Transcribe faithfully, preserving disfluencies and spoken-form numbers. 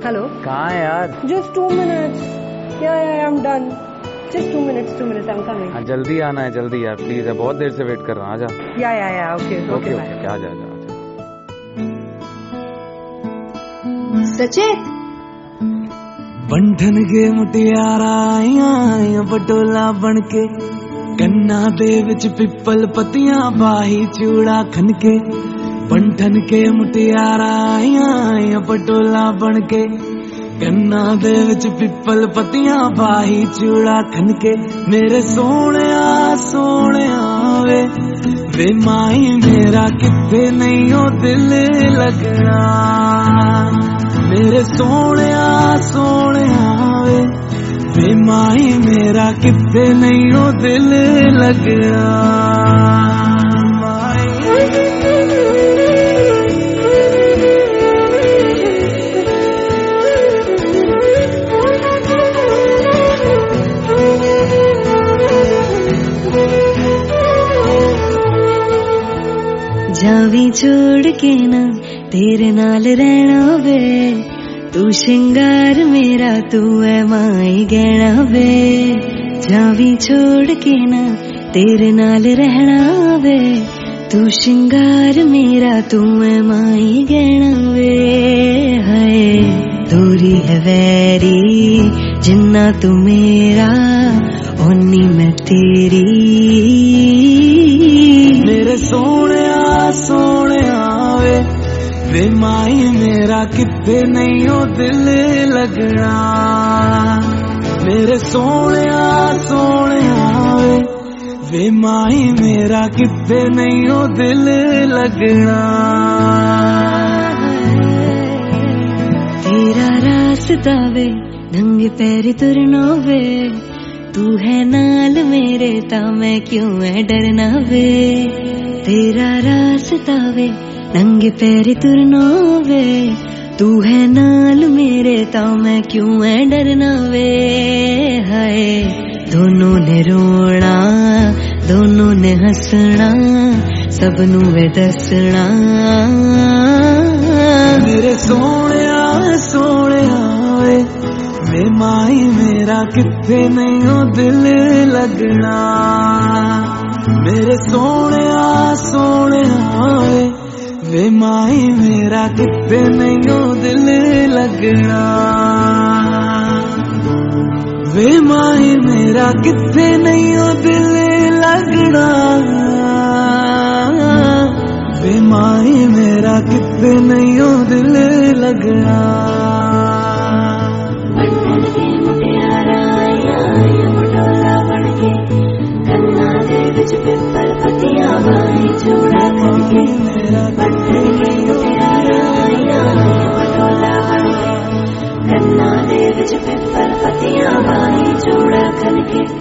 Hello कहाँ है यार? जस्ट टू मिनट्स या I am done just two minutes two minutes I am coming हाँ जल्दी आना है, जल्दी यार प्लीज, है बहुत देर से वेट कर रहा हूँ। आजा। या या या ओके ओके ओके आजा आजा आजा। सचेत बंठन के मुटियारा आइया पटोला बनके कन्ना दे विच पिपल पतियां बाही चूड़ा खनके। बंठन के मुटियारा आइया पटोला बनके कन्ना दे विच पिपल पतियां बाही चूड़ा खनके। मेरे सोने सोने वे वे माई मेरा किथे नहीं हो दिल लगना। मेरे सोने सोने वे वे माई मेरा किथे नहीं हो दिल लगना। जावी छोड़ के ना तेरे नाल रहना वे तू शिंगार मेरा तू है माई गहना वे। जावी छोड़ के ना तेरे नाल रहना वे तू शिंगार मेरा तू है माई गहना वे। हाय दूरी है वैरी जिन्ना तू मेरा ओनी मैं तेरी। मेरे सोने सोने वे वे माई मेरा किथे नहीं हो दिल लगना। मेरे सोने सोने वे वे माई मेरा किथे नहीं हो दिल लगना। तेरा रास्ता वे नंगे पैर तुरना वे तू है नाल मेरे ता मैं क्यों है डरना वे। तेरा रास्ता वे नंगे पैर तुरना वे तू है नाल मेरे ता मैं क्यों है डरना वे। हाय दोनों ने रोना दोनों ने हंसना सबनू वे दसना। मेरे सोने सोने वे वे माई मेरा किथे नहीं हो दिल लगना। मेरे सोने सोने वे वे माई मेरा किथे नहीं हो दिल लगना। वे माई मेरा किथे नहीं हो दिल लगना। वे माई मेरा किथे नहीं हो दिल लगना। पिपल पतियां बाही चूड़ा खनके। बंधन के मुटियारा आइया पटोला बनके कन्ना दे विच पिपल पतियां बाही चूड़ा खनके।